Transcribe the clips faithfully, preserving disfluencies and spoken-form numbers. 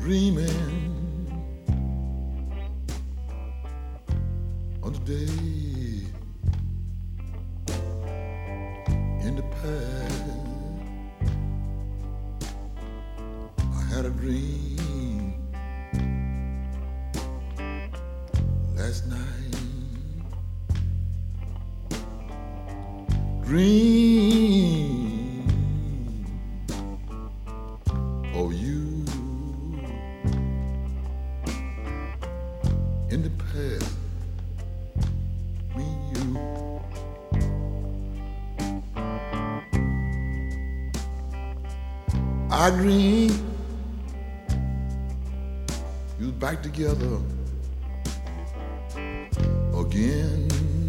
dreaming on the day in the past. I had a dream last night. Dream of you in the past. Me and you. I dream we was back together again.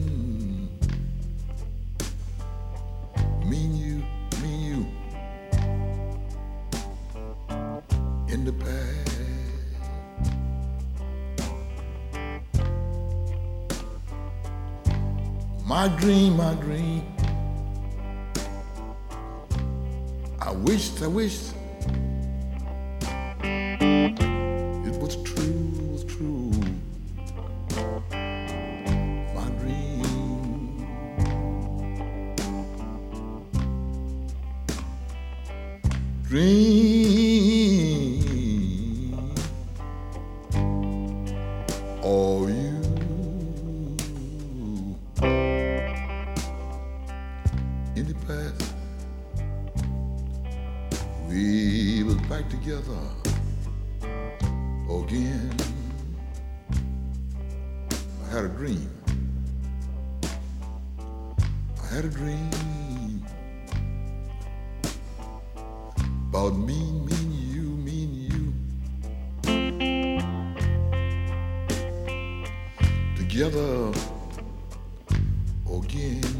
Me and you, me and you in the past. My dream, my dream. I wished, I wished it was true, it was true. My dream. Dream of you in the past. We was back together again. I had a dream. I had a dream about me, me and you, me and you together again.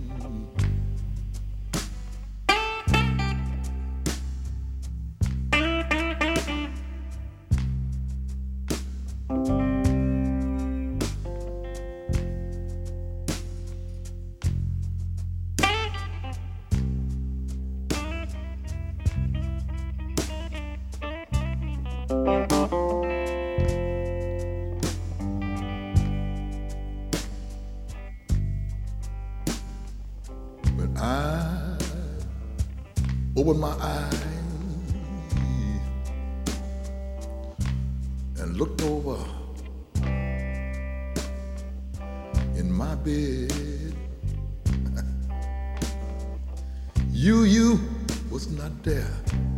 When I opened my eyes and looked over in my bed, you, you was not there.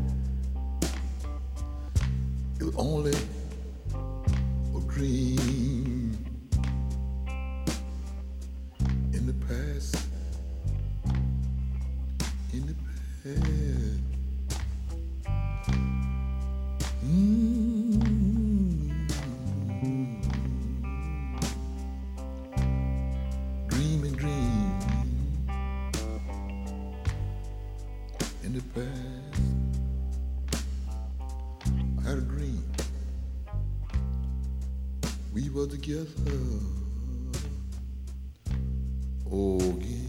It was only a dream in the past. In the past. Mm-hmm. Dreaming, dream in the past. I had a dream. We were together. Oh, again.